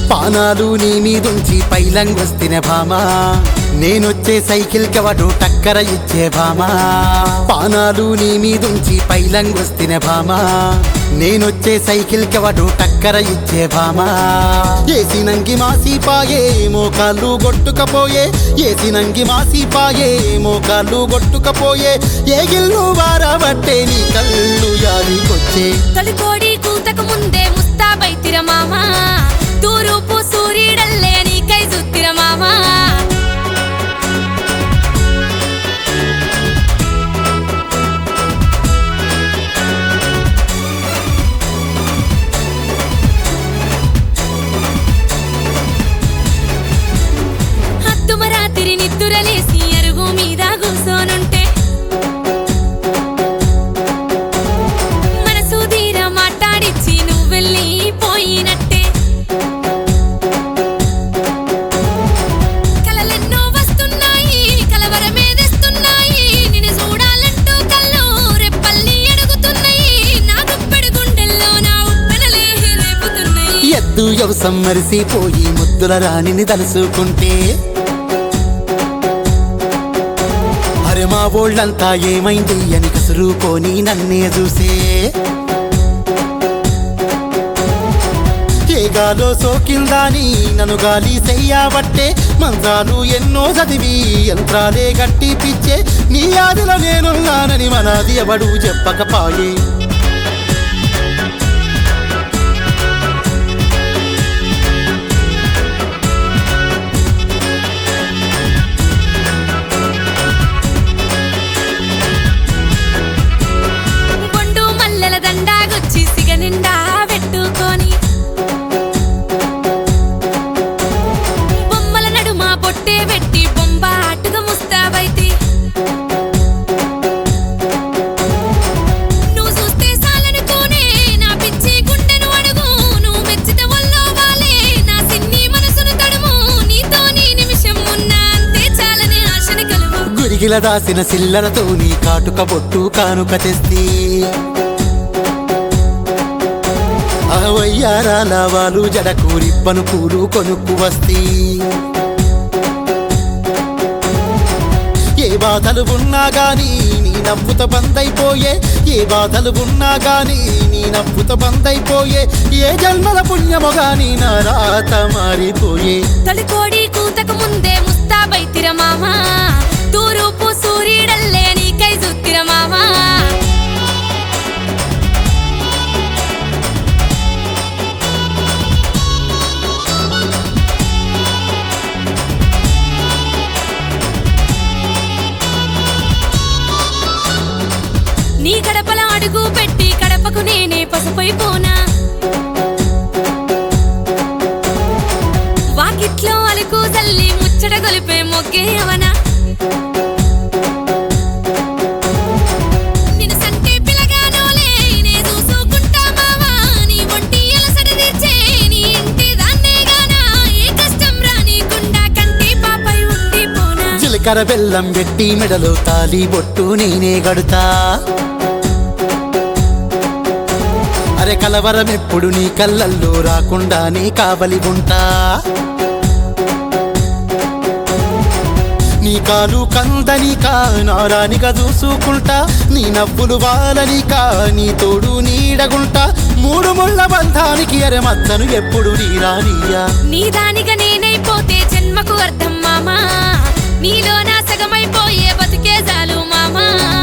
పానాలు నీ మీదుంచి పైలంగొస్తిన భామా నేనొచ్చే సైకిల్ కవడు టక్కర ఇచ్చే భామా పానాలు నీ మీదుంచి పైలంగొస్తిన భామా నేనొచ్చే సైకిల్ కవడు టక్కర ఇచ్చే భామా ఏసినంగి మాసిపాయే మోకాళ్ళు గొట్టుకపోయే ఏసినంగి మాసిపాయే మోకాళ్ళు గొట్టుకపోయే ఏగిల్లు వారబట్టే నీ కళ్ళు యాదికొచ్చే తొలికోడి కూతకు ముందే ముస్తాబైతిర మామా తూరుపు సూర్యుడల్లే నీకై జుత్తిర మామా హత్తుమరాతిరి నిద్దురలేసి అరుగు మీద కూసోనుంటే మనసు తీర మాట్లాడిచ్చి నువ్వెళ్ళి పోయినట్టే కలలెన్నో వస్తున్నాయి కలవరమేదెస్తున్నాయి నిన్ను చూడాలంటూ కళ్ళు రెప్పల్ని అడుగుతున్నాయి నా గుప్పెడు గుండెల్లో నా ఉప్పెనలే రేపుతున్నాయి ఎద్దు యవసం మరిసిపోయి ముద్దుల రాణిని తలుసుకుంటే అరే మా ఓళ్ళంతా ఏమైంది అని కసురుకొని నన్నే చూసే ఏ గాలో సోకిందాని నన్ను గాలి చెయ్యబట్టే మంత్రాలు ఎన్నో చదివి యంత్రాలే గట్టి పిచ్చే నీ ఆదిలో నేనున్నానని మనది ఎవడు చెప్పకపాయే బొండు మల్లెల దండాగొచ్చి సిగ నిండా పెట్టుకొని బొమ్మల నడుమ పొట్టే పెట్టి బొంబాటుగా ముస్తాబైతి నువ్వు చూస్తే సాలనుకోనే నా పిచ్చి గుండెను అడుగు నువ్వు మెచ్చిత వల్లో వాలే నా సిన్ని మనసును తడుము నీతో నీ నిమిషం ఉన్నా అంతే చాలని ఆశని కలుగు గురిగిల దాసిన సిల్లరతో నీ కాటుక బొట్టు కానుక తెస్తి అవయ్యారాల వాళ్ళు జడకు రిప్పను పూలు కొనుక్కు వస్తీ ఏ బాధలు ఉన్నా గాని నీ నవ్వుత బందైపోయే ఏ బాధలు ఉన్నా గాని నీ నవ్వుత బందైపోయే ఏ జన్మల పుణ్యము గాని నా రాత మారిపోయే తొలికోడి కూతకు ముందే ముస్తాబైతిర మామా తూరుపు సూర్యుడల్లే నీకై జుత్తిర మామా నీ గడపల అడుగు పెట్టి కడపకు నేనే పసుపైపోనా వాకిట్లో అలుకు తల్లి ముచ్చట గొలిపే మొగ్గే అవనా నిన్ను సంటే పిలగానోలే నే చూసుకుంటా మావా నీ ఒంటి అలసట తీర్చే నీ ఇంటి దాన్నే గానా ఏ కష్టం రానీకుండా కంటి పాపై ఉండిపోనా జీలకర్ర బెల్లం పెట్టి మెడలో తాలి బొట్టు నేనే గడుతా అరే కలవరం ఎప్పుడు నీ కళ్ళల్లో రాకుండా నీ కావలి ఉంటా నీ కాలు కందనికా నారానిగా చూసుకుంటా నీ నవ్వులు వాలనికా నీ తోడు నీడగుంటా మూడు ముళ్ళ బంధానికి అరే మద్దను ఎప్పుడు నీ రానియా నీ దానిగా నేనైపోతే జన్మకు అర్థం మామా నీలో నా సగమైపోయే బతుకే చాలు మామా